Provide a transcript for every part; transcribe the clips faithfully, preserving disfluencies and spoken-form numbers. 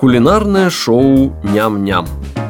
Кулинарное шоу «Ням-ням».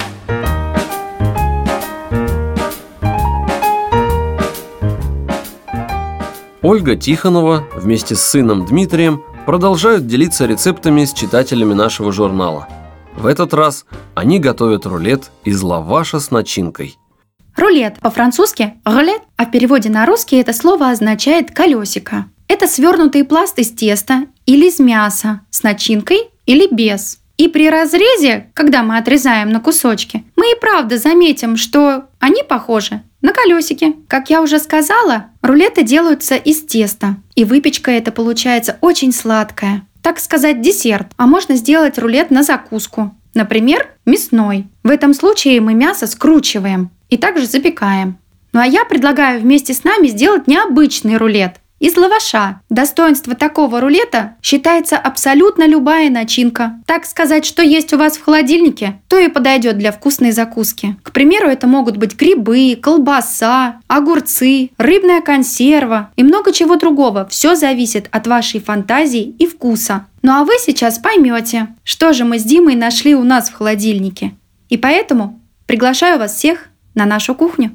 Ольга Тихонова вместе с сыном Дмитрием продолжают делиться рецептами с читателями нашего журнала. В этот раз они готовят рулет из лаваша с начинкой. Рулет по-французски «рулет», а в переводе на русский это слово означает «колесико». Это свернутый пласт из теста или из мяса с начинкой или без. И при разрезе, когда мы отрезаем на кусочки, мы и правда заметим, что они похожи на колесики. Как я уже сказала, рулеты делаются из теста, и выпечка эта получается очень сладкая. Так сказать, десерт. А можно сделать рулет на закуску. Например, мясной. В этом случае мы мясо скручиваем и также запекаем. Ну а я предлагаю вместе с нами сделать необычный рулет из лаваша. Достоинство такого рулета считается абсолютно любая начинка. Так сказать, что есть у вас в холодильнике, то и подойдет для вкусной закуски. К примеру, это могут быть грибы, колбаса, огурцы, рыбная консерва и много чего другого. Все зависит от вашей фантазии и вкуса. Ну а вы сейчас поймете, что же мы с Димой нашли у нас в холодильнике. И поэтому приглашаю вас всех на нашу кухню.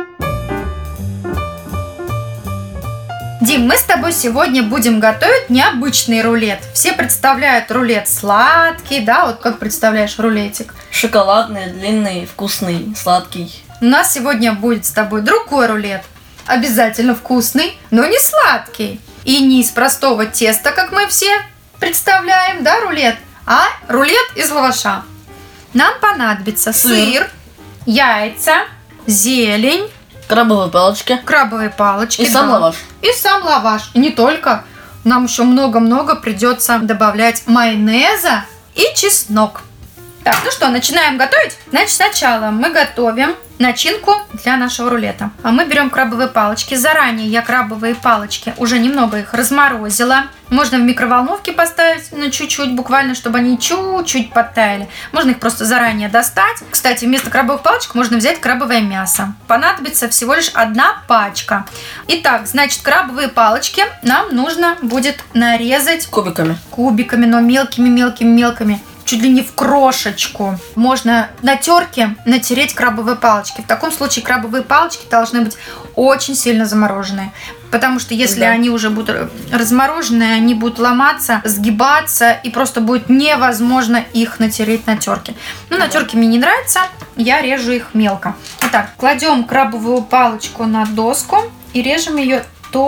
Дим, мы с тобой сегодня будем готовить необычный рулет. Все представляют рулет сладкий, да? Вот как представляешь рулетик? Шоколадный, длинный, вкусный, сладкий. У нас сегодня будет с тобой другой рулет. Обязательно вкусный, но не сладкий. И не из простого теста, как мы все представляем, да, рулет, а рулет из лаваша. Нам понадобится сыр, сыр яйца, зелень, крабовые палочки. Крабовые палочки. И да. сам лаваш. И сам лаваш. И не только. Нам еще много-много придется добавлять майонеза и чеснок. Так, ну что, начинаем готовить? Значит, сначала мы готовим начинку для нашего рулета. А мы берем крабовые палочки. Заранее я крабовые палочки уже немного их разморозила. Можно в микроволновке поставить, ну, чуть-чуть, буквально, чтобы они чуть-чуть подтаяли. Можно их просто заранее достать. Кстати, вместо крабовых палочек можно взять крабовое мясо. Понадобится всего лишь одна пачка. Итак, значит, крабовые палочки нам нужно будет нарезать кубиками. Кубиками, но мелкими-мелкими-мелкими. Чуть ли не в крошечку. Можно на терке натереть крабовые палочки. В таком случае крабовые палочки должны быть очень сильно замороженные. Потому что если да. они уже будут размороженные, они будут ломаться, сгибаться, и просто будет невозможно их натереть на терке. Ну, на терке мне не нравится, я режу их мелко. Итак, кладем крабовую палочку на доску и режем ее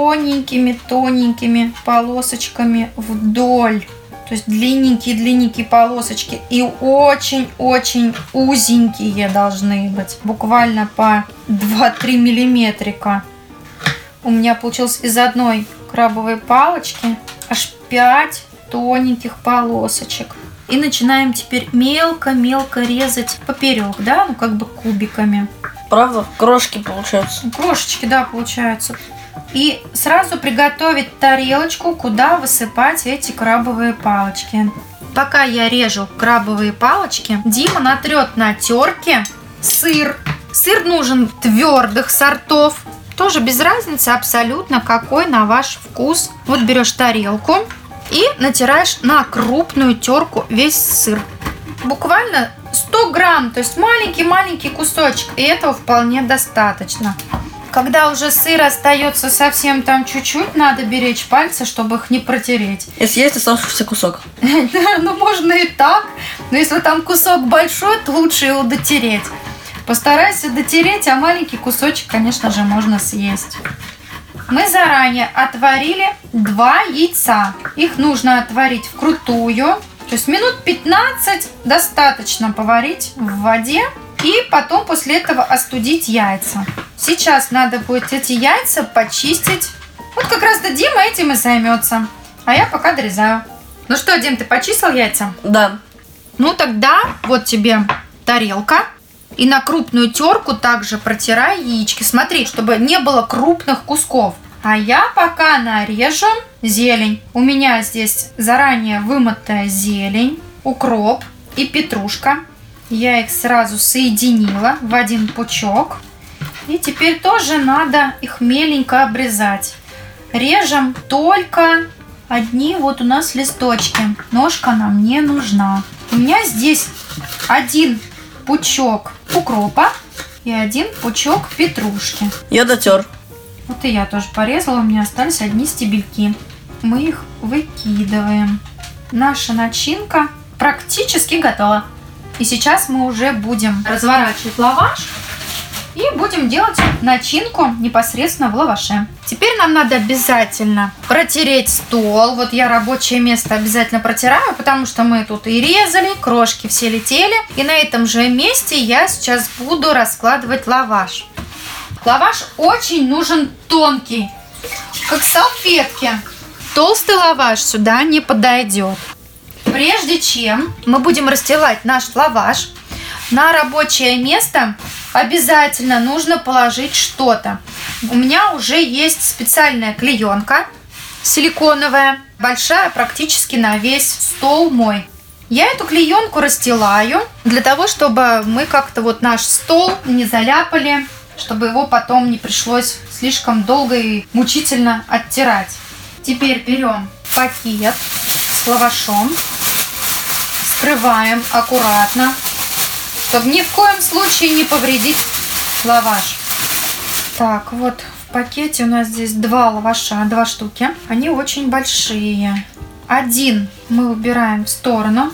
тоненькими-тоненькими полосочками вдоль. То есть длинненькие-длинненькие полосочки. И очень-очень узенькие должны быть. Буквально по два-три миллиметрика. У меня получилось из одной крабовой палочки аж пять тоненьких полосочек. И начинаем теперь мелко-мелко резать поперек, да? Ну, как бы кубиками. Правда? Крошки получаются. Крошечки, да, получаются. И сразу приготовить тарелочку, куда высыпать эти крабовые палочки. Пока я режу крабовые палочки, Дима натрет на терке сыр. Сыр нужен твердых сортов. Тоже без разницы абсолютно, какой на ваш вкус. Вот берешь тарелку и натираешь на крупную терку весь сыр. Буквально сто грамм, то есть маленький-маленький кусочек. И этого вполне достаточно. Когда уже сыр остается совсем там чуть-чуть, надо беречь пальцы, чтобы их не протереть. Если есть оставшийся кусок. Ну, можно и так. Но если там кусок большой, то лучше его дотереть. Постарайся дотереть, а маленький кусочек, конечно же, можно съесть. Мы заранее отварили два яйца. Их нужно отварить вкрутую. То есть минут пятнадцать достаточно поварить в воде. И потом после этого остудить яйца. Сейчас надо будет эти яйца почистить. Вот как раз-то Дима этим и займется. А я пока дорезаю. Ну что, Дим, ты почистил яйца? Да. Ну тогда вот тебе тарелка. И на крупную терку также протирай яички. Смотри, чтобы не было крупных кусков. А я пока нарежу зелень. У меня здесь заранее вымытая зелень, укроп и петрушка. Я их сразу соединила в один пучок. И теперь тоже надо их меленько обрезать. Режем только одни вот у нас листочки. Ножка нам не нужна. У меня здесь один пучок укропа и один пучок петрушки. Я дотер. Вот и я тоже порезала, у меня остались одни стебельки. Мы их выкидываем. Наша начинка практически готова. И сейчас мы уже будем разворачивать лаваш и будем делать начинку непосредственно в лаваше. Теперь нам надо обязательно протереть стол. Вот я рабочее место обязательно протираю, потому что мы тут и резали, крошки все летели. И на этом же месте я сейчас буду раскладывать лаваш. Лаваш очень нужен тонкий, как салфетки. Толстый лаваш сюда не подойдет. Прежде чем мы будем расстилать наш лаваш, на рабочее место обязательно нужно положить что-то. У меня уже есть специальная клеенка силиконовая, большая, практически на весь стол мой. Я эту клеенку расстилаю для того, чтобы мы как-то вот наш стол не заляпали, чтобы его потом не пришлось слишком долго и мучительно оттирать. Теперь берем пакет с лавашом, вскрываем аккуратно, чтобы ни в коем случае не повредить лаваш. Так, вот в пакете у нас здесь два лаваша, два штуки. Они очень большие. Один мы убираем в сторону.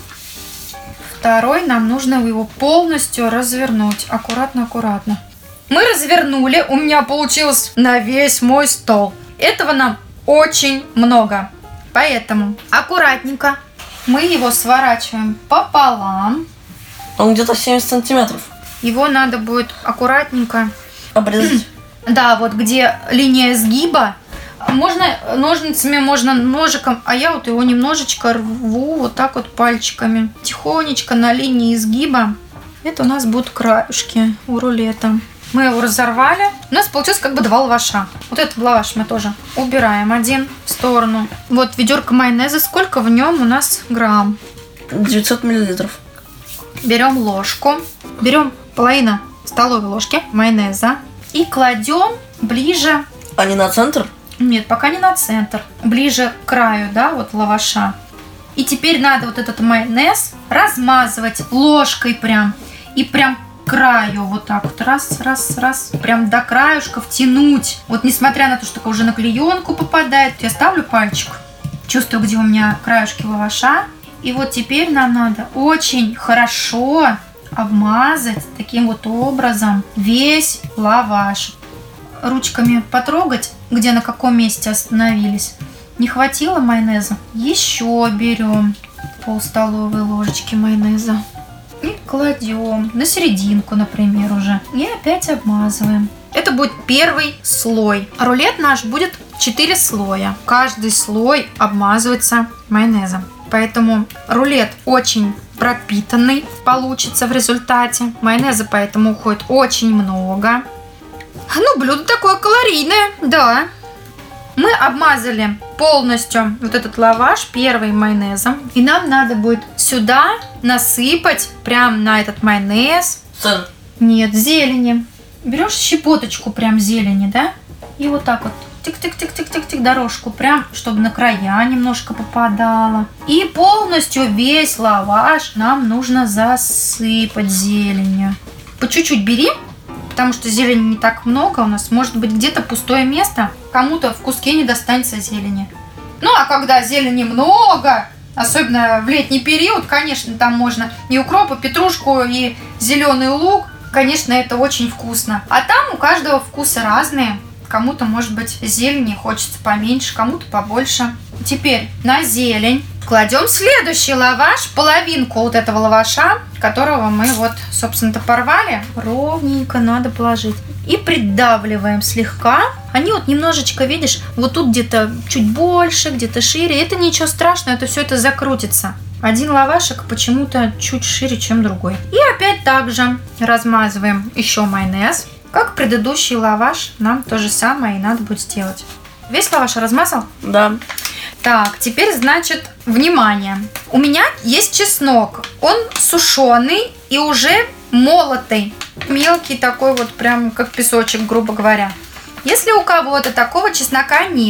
Второй нам нужно его полностью развернуть. Аккуратно-аккуратно. Мы развернули. У меня получилось на весь мой стол. Этого нам очень много. Поэтому аккуратненько мы его сворачиваем пополам. Он где-то семьдесят сантиметров. Его надо будет аккуратненько обрезать. Да, вот где линия сгиба. Можно ножницами, можно ножиком, а я вот его немножечко рву вот так вот пальчиками. Тихонечко на линии изгиба. Это у нас будут краюшки у рулета. Мы его разорвали. У нас получилось как бы два лаваша. Вот этот лаваш мы тоже убираем один в сторону. Вот ведерко майонеза. Сколько в нем у нас грамм? девятьсот миллилитров. Берем ложку. Берем половину столовой ложки майонеза. И кладем ближе. А не на центр? Нет, пока не на центр. Ближе к краю, да, вот лаваша. И теперь надо вот этот майонез размазывать ложкой прям. И прям к краю вот так вот. Раз, раз, раз. Прям до краюшка втянуть. Вот несмотря на то, что уже на клеенку попадает, я ставлю пальчик. Чувствую, где у меня краюшки лаваша. И вот теперь нам надо очень хорошо обмазать таким вот образом весь лаваш. Ручками потрогать, где на каком месте остановились. Не хватило майонеза? Еще берем пол столовой ложечки майонеза. И кладем на серединку, например, уже. И опять обмазываем. Это будет первый слой. Рулет наш будет четыре слоя. Каждый слой обмазывается майонезом. Поэтому рулет очень пропитанный получится в результате. Майонеза поэтому уходит очень много. Ну, блюдо такое калорийное, да. Мы обмазали полностью вот этот лаваш первый майонезом. И нам надо будет сюда насыпать прям на этот майонез. Сыр. Нет, зелени. Берешь щепоточку прям зелени, да? И вот так вот тик-тик-тик-тик-тик-тик дорожку прям, чтобы на края немножко попадало. И полностью весь лаваш нам нужно засыпать зеленью. По чуть-чуть бери. Потому что зелени не так много у нас. Может быть, где-то пустое место. Кому-то в куске не достанется зелени. Ну, а когда зелени много, особенно в летний период, конечно, там можно и укроп, и петрушку, и зеленый лук. Конечно, это очень вкусно. А там у каждого вкусы разные. Кому-то, может быть, зелени хочется поменьше, кому-то побольше. Теперь на зелень кладем следующий лаваш, половинку вот этого лаваша, которого мы вот, собственно-то, порвали. Ровненько надо положить. И придавливаем слегка. Они вот немножечко, видишь, вот тут где-то чуть больше, где-то шире. Это ничего страшного, это все это закрутится. Один лавашек почему-то чуть шире, чем другой. И опять также размазываем еще майонез. Как предыдущий лаваш, нам то же самое и надо будет сделать. Весь лаваш размазал? Да. Так, теперь, значит, внимание. У меня есть чеснок. Он сушеный и уже молотый. Мелкий такой вот, прям как песочек, грубо говоря. Если у кого-то такого чеснока нет,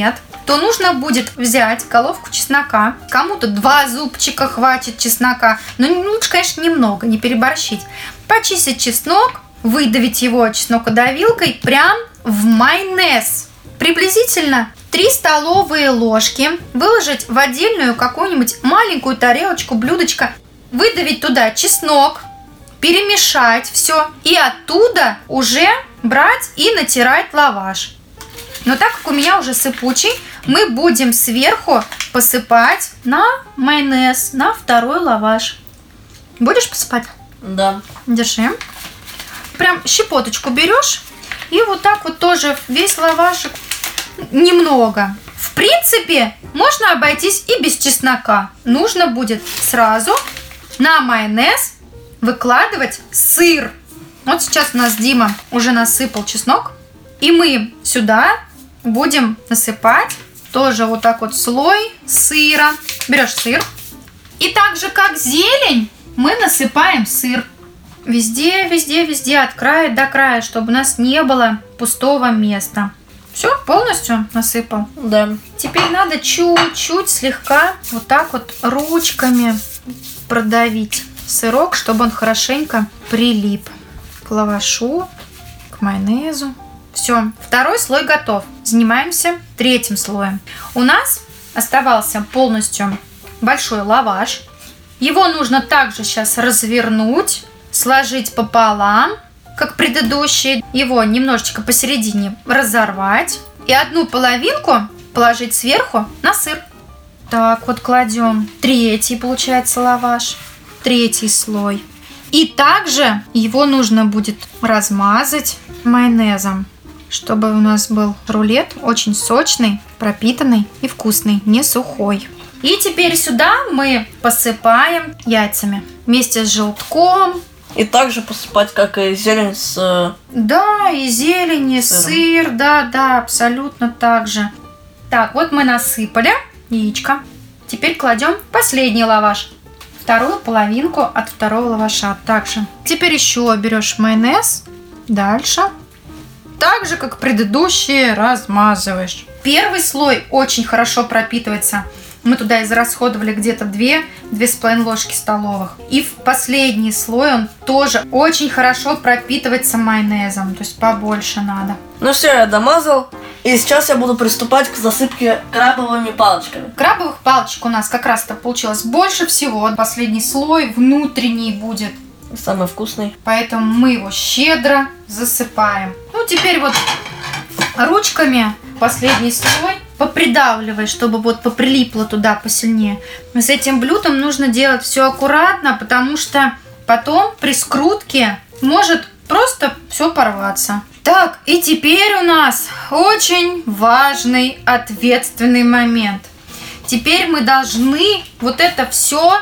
то нужно будет взять головку чеснока. Кому-то два зубчика хватит чеснока. Но лучше, конечно, немного, не переборщить. Почистить чеснок, выдавить его чеснокодавилкой прям в майонез. Приблизительно три столовые ложки выложить в отдельную какую-нибудь маленькую тарелочку, блюдечко, выдавить туда чеснок, перемешать все и оттуда уже брать и натирать лаваш. Но так как у меня уже сыпучий, мы будем сверху посыпать на майонез, на второй лаваш. Будешь посыпать? Да. Держи. Прям щепоточку берешь и вот так вот тоже весь лавашек немного. В принципе, можно обойтись и без чеснока. Нужно будет сразу на майонез выкладывать сыр. Вот сейчас у нас Дима уже насыпал чеснок. И мы сюда будем насыпать тоже вот так вот слой сыра. Берешь сыр. И так же, как зелень, мы насыпаем сыр. Везде, везде, везде, от края до края, чтобы у нас не было пустого места. Все, полностью насыпал? Да. Теперь надо чуть-чуть слегка вот так вот ручками продавить сырок, чтобы он хорошенько прилип к лавашу, к майонезу. Все, второй слой готов. Занимаемся третьим слоем. У нас оставался полностью большой лаваш. Его нужно также сейчас развернуть, сложить пополам, как предыдущий. Его немножечко посередине разорвать. И одну половинку положить сверху на сыр. Так, вот кладем третий, получается, лаваш. Третий слой. И также его нужно будет размазать майонезом, чтобы у нас был рулет очень сочный, пропитанный и вкусный, не сухой. И теперь сюда мы посыпаем яйцами вместе с желтком. И также посыпать, как и зелень с... Да, и зелень, и сыр, да, да, абсолютно так же. Так, вот мы насыпали яичко. Теперь кладем последний лаваш. Вторую половинку от второго лаваша также. Теперь еще берешь майонез. Дальше. Так же, как предыдущие, размазываешь. Первый слой очень хорошо пропитывается. Мы туда израсходовали где-то две-две с половиной ложки столовых. И в последний слой он тоже очень хорошо пропитывается майонезом. То есть побольше надо. Ну все, я домазал. И сейчас я буду приступать к засыпке крабовыми палочками. Крабовых палочек у нас как раз-то получилось больше всего. Последний слой внутренний будет. Самый вкусный. Поэтому мы его щедро засыпаем. Ну, теперь вот ручками последний слой попридавливай, чтобы вот поприлипло туда посильнее. С этим блюдом нужно делать все аккуратно, потому что потом при скрутке может просто все порваться. Так, и теперь у нас очень важный, ответственный момент. Теперь мы должны вот это все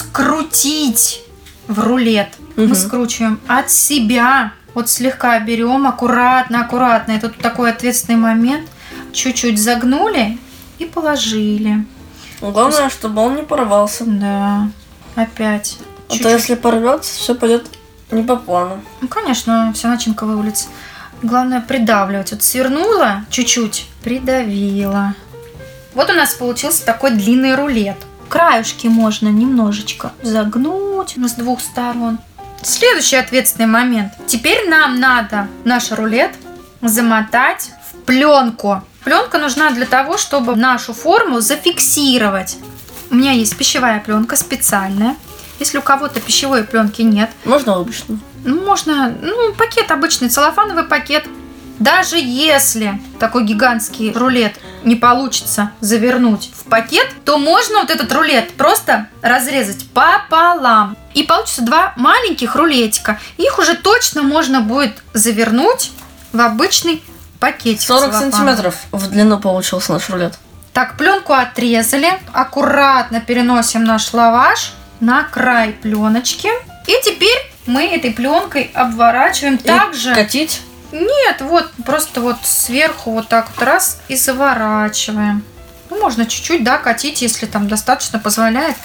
скрутить в рулет. Угу. Мы скручиваем от себя. Вот слегка берем, аккуратно, аккуратно. Это такой ответственный момент. Чуть-чуть загнули и положили. Главное, есть... чтобы он не порвался. Да, опять. А то если порвется, все пойдет не по плану. Ну, конечно, вся начинка вывалится. Главное придавливать. Вот свернула чуть-чуть, придавила. Вот у нас получился такой длинный рулет. Краюшки можно немножечко загнуть с двух сторон. Следующий ответственный момент. Теперь нам надо наш рулет замотать в пленку. Пленка нужна для того, чтобы нашу форму зафиксировать. У меня есть пищевая пленка специальная. Если у кого-то пищевой пленки нет. Можно обычную? Можно, ну, пакет обычный, целлофановый пакет. Даже если такой гигантский рулет не получится завернуть в пакет, то можно вот этот рулет просто разрезать пополам. И получится два маленьких рулетика. Их уже точно можно будет завернуть в обычный пакетик. сорок сантиметров в длину получился наш рулет. Так, пленку отрезали. Аккуратно переносим наш лаваш на край пленочки. И теперь мы этой пленкой обворачиваем. И также... катить? Нет, вот просто вот сверху вот так вот раз и заворачиваем. Ну, можно чуть-чуть, да, катить, если там достаточно позволяет.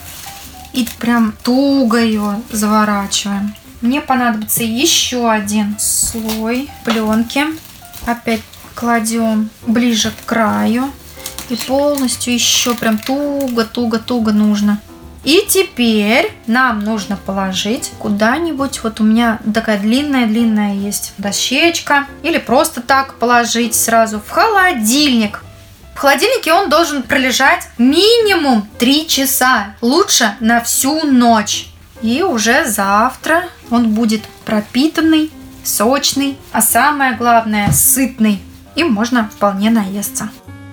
И прям туго ее заворачиваем. Мне понадобится еще один слой пленки. Опять кладем ближе к краю. И полностью еще прям туго-туго-туго нужно. И теперь нам нужно положить куда-нибудь, вот у меня такая длинная-длинная есть дощечка, или просто так положить сразу в холодильник. В холодильнике он должен пролежать минимум три часа, лучше на всю ночь. И уже завтра он будет пропитанный, сочный, а самое главное сытный. Им можно вполне наесться.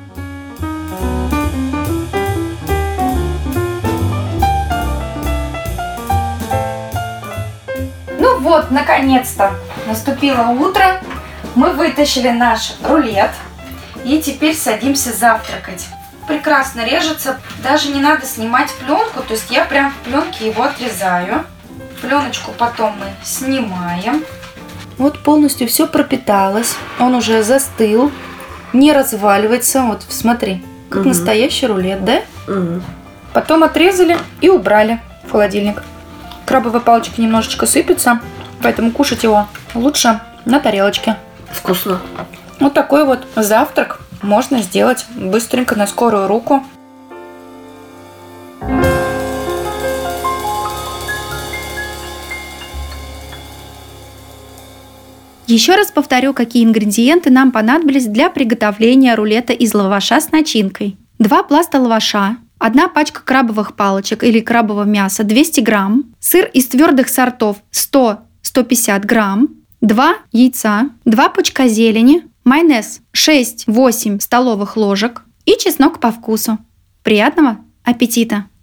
Ну вот, наконец-то наступило утро. Мы вытащили наш рулет и теперь садимся завтракать. Прекрасно режется, даже не надо снимать пленку, то есть я прям в пленке его отрезаю. Пленочку потом мы снимаем. Вот полностью все пропиталось, он уже застыл, не разваливается. Вот смотри, как угу. настоящий рулет, да? Угу. Потом отрезали и убрали в холодильник. Крабовые палочки немножечко сыпятся, поэтому кушать его лучше на тарелочке. Вкусно. Вот такой вот завтрак можно сделать быстренько на скорую руку. Еще раз повторю, какие ингредиенты нам понадобились для приготовления рулета из лаваша с начинкой. Два пласта лаваша, одна пачка крабовых палочек или крабового мяса двести грамм, сыр из твердых сортов сто - сто пятьдесят грамм, два яйца, два пучка зелени, майонез шесть - восемь столовых ложек и чеснок по вкусу. Приятного аппетита!